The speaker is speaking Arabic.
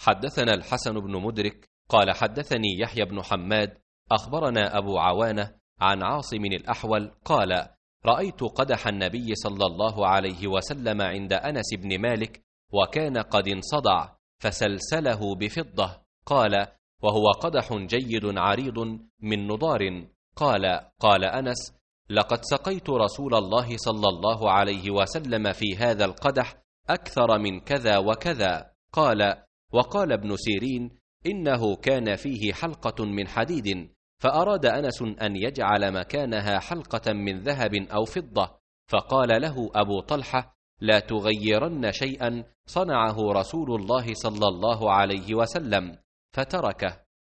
حدثنا الحسن بن مدرك قال حدثني يحيى بن حماد أخبرنا أبو عوانة عن عاصم الأحول قال رأيت قدح النبي صلى الله عليه وسلم عند أنس بن مالك وكان قد انصدع فسلسله بفضة. قال وهو قدح جيد عريض من نضار. قال أنس لقد سقيت رسول الله صلى الله عليه وسلم في هذا القدح أكثر من كذا وكذا. وقال ابن سيرين إنه كان فيه حلقة من حديد، فأراد أنس أن يجعل مكانها حلقة من ذهب أو فضة، فقال له أبو طلحة لا تغيرن شيئا صنعه رسول الله صلى الله عليه وسلم، فتركه.